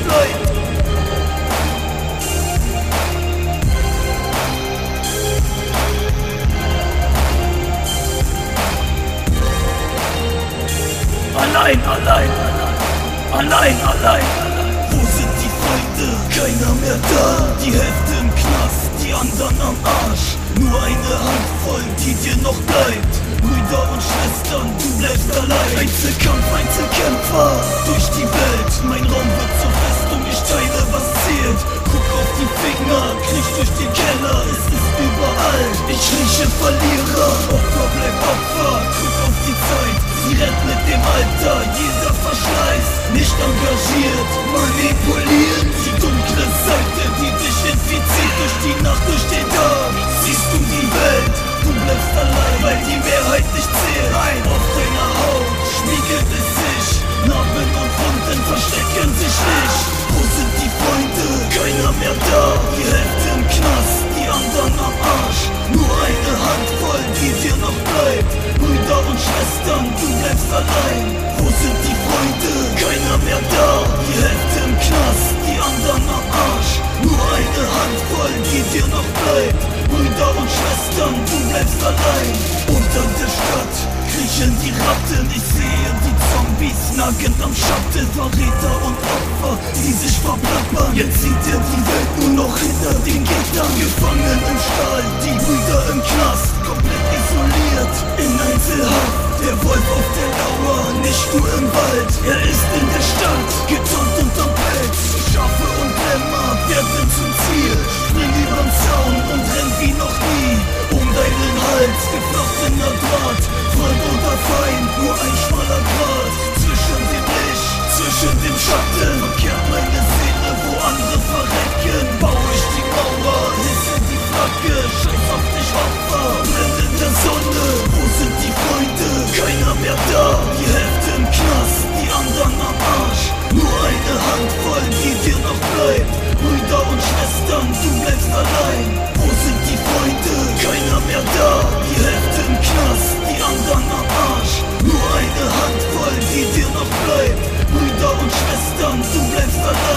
bleibt. Allein, allein, allein, allein. Wo sind die Freunde? Keiner mehr da. Die Hälfte im Knast, die anderen am Arsch. Nur eine Handvoll, die dir noch bleibt. Brüder und Schwestern, du bleibst allein. Einzelkampf, Einzelkämpfer, durch die Welt. Mein Raum wird zur Festung, ich teile, was zählt. Guck auf die Finger, kriech durch den Keller, es ist überall. Ich rieche Verlierer, Opfer bleibt Opfer. Guck auf die Zeit, sie rennt mit dem Alter. Jeder Verschleiß, nicht engagiert, manipuliert. Die dunkle Seite, die dich infiziert. Durch die Nacht, durch den Tag, siehst du die Welt. Du bleibst allein, weil die Mehrheit nicht zählt. Ein auf deiner Haut spiegelt es sich. Narben und Wunden verstecken sich nicht. Wo sind die Freunde? Keiner mehr da. Die Hälfte im Knast, die anderen am Arsch. Nur eine Handvoll, die dir noch bleibt. Brüder und Schwestern, du bleibst allein. Wo sind die Freunde? Keiner mehr da. Die Hälfte im Knast, die anderen am Arsch. Nur eine Handvoll, die dir noch bleibt. Brüder und Schwestern, du bleibst allein. Unter der Stadt kriechen die Ratten. Ich sehe die Zombies nagend am Schatten. Verräter und Opfer, die sich verplappern. Jetzt sieht er die Welt nur noch hinter den Gittern. Gefangen im Stahl, die Brüder im Knast. Komplett isoliert, in Einzelhaft. Der Wolf auf der Lauer, nicht nur im Wald. Er ist in der Stadt, getarnt unterm Pelz. Schafe und Lämmer werden zum Ziel. Spring überm Zaun und renn wie noch nie. Um deinen Hals, geflochtener Draht. Freund oder Feind, nur ein schmaler Grat. Zwischen dem Licht, zwischen dem Schatten. Verkehrt meine Seele, wo andere verrecken. Bau ich die Mauer, hisse die Flagge. Scheiß auf dich Opfer, brenn in der Sonne. Wo sind die Freunde? Keiner mehr da. Die Hälfte im Knast, die anderen am Arsch. Nur eine Handvoll, die dir noch bleibt. Brüder und Schwestern, du bleibst allein. Wo sind die Freunde? Keiner mehr da. Die Hälfte im Knast, die anderen am Arsch. Nur eine Handvoll, die dir noch bleibt. Brüder und Schwestern, du bleibst allein.